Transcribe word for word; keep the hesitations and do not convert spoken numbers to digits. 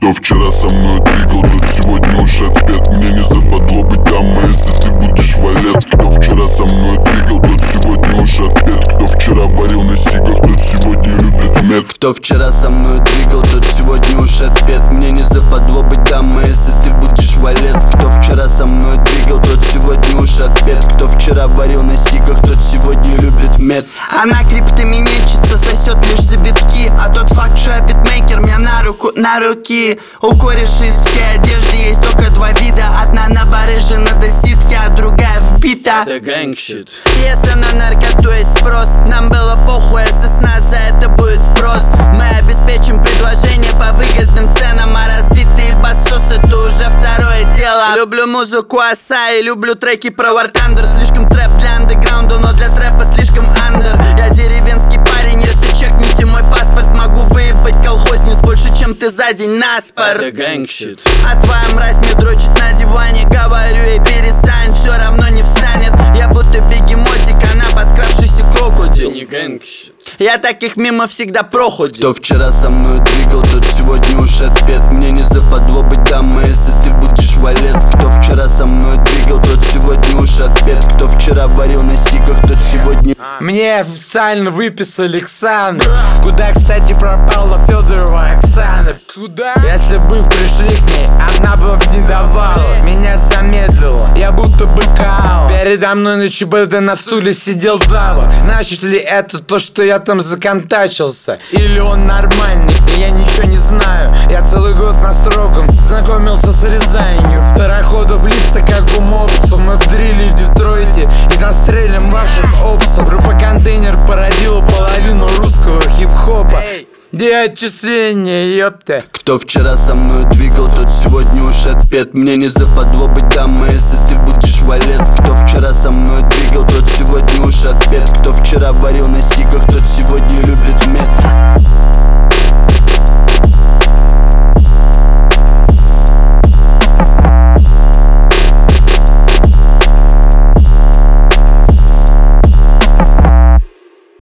Кто вчера со мной двигал, тот сегодня уж отпет. Мне не западло быть дамой, если ты будешь валет. Кто вчера со мной двигал, тот сегодня уж отпет. Кто вчера варил на сигах, тот сегодня любит мед. Кто вчера со мной двигал, тот сегодня уж отпет. Мне не западло быть дамой, если ты будешь валет. Кто вчера со мной двигал, тот сегодня уж отпет. Кто вчера варил на сигах, тот сегодня любит мед. Она криптоминетчица, сосет лишь за битки. А тот факт, что я битмейкер, мне на руку, на руки. У корешей из всей одежды есть только два вида. Одна на барыжена до ситки, а другая вбита. Это гэнгщит. Если на наркоту есть спрос, нам было похуй, если с нас за это будет спрос. Мы обеспечим предложение по выгодным ценам, а разбитые басосы это уже второе дело. Люблю музыку Асаи, люблю треки про War Thunder. Слишком трэп для андеграунда, но для трэпа слишком андер. Я деревенский парень, если чекните мой паспорт, могу выебать колхозниц больше, чем ты за день наспор. Это гэнгщит. А твоя мразь мне дрочит на диване. Говорю ей перестань, все равно не встанет. Я будто бегемотик, она подкравшийся крокодил. Не гэнгщит. Я таких мимо всегда проходил. Кто вчера со мной двигал, тот сегодня уж отпет. Мне не западло быть дамой, если ты будешь валет. Кто вчера со мной двигал, тот сегодня уж отпет. Кто вчера варил на сигах, тот сегодня... Мне официально выписали Ксаны. Куда, кстати, пропала Федорова Оксана? Куда? Если бы пришли к ней, она бы не давала. Меня замедлила, я будто бы као. Передо мной на ЧБД на стуле сидел Дава. Значит ли это то, что я там законтачился? Или он нормальный, и я ничего не знаю? Я целый год на строгом знакомился с Рязанью. Второходов лица, как у мопсов. Мы в дриле в Детройте и застрелим ваших опсов. Группа-контейнер породила половину русского хип-хопа. Деотчисление, ёпта. Кто вчера со мной двигал, тот сегодня уж отпет. Мне не западло быть дамой, если ты будешь валет. Кто вчера со мной двигал, тот сегодня уж отпет. Кто вчера варил на сигах, тот сегодня любит мед.